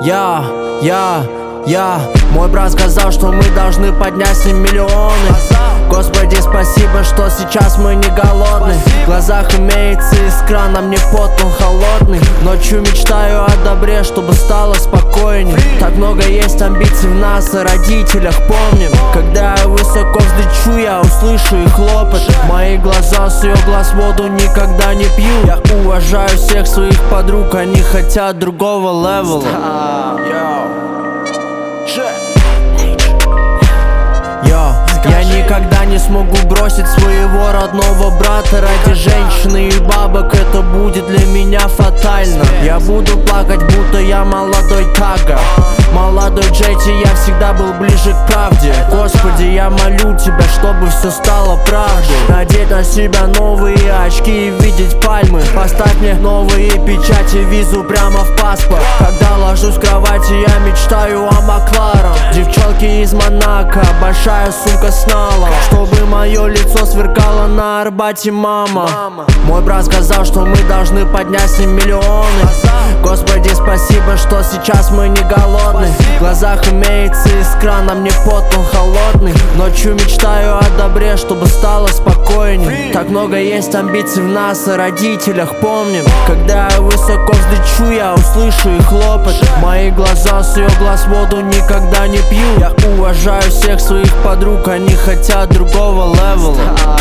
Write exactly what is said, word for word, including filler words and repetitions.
Я, я, я. Мой брат сказал, что мы должны поднять с ним миллионы. Господи, спасибо, что сейчас мы не голодны. В глазах имеется искра, на мне пот, он холодный. Ночью мечтаю о добре, чтобы стало спокойней. Так много есть амбиций в нас, о родителях помним. Когда я высоко взлечу, я услышу их лопот. Мои глаза с ее глаз воду никогда не пью. Я уважаю всех своих подруг, они хотят другого левела. Йо, я никогда не смогу бросить своего родного брата ради женщины и бабок, это будет для меня фатально. Я буду плакать, будто я молодой Тага. Молодой Джети, я всегда был ближе к правде. Господи, я молю тебя, чтобы все стало правдой. Надеть на себя новые очки и видеть пальмы. Поставь мне новые печати, визу прямо в паспорт. Когда ложусь в кровати, я мечтаю о Макларен. Девчонки из Монако, большая сумка с налом, чтобы мое лицо сверкало на Арбате, мама. Мой брат сказал, что мы должны поднять с ним миллионы. Господи, спасибо, что сейчас мы не голодны. В глазах имеется искра, на мне пот, он холодный. Ночью мечтаю о добре, чтобы стало спокойней. Так много есть амбиций в нас, о родителях помним. Когда я высоко взлечу, я услышу их лопот. Мои глаза с ее глаз воду никогда не пью. Я уважаю всех своих подруг, они хотят другого левела.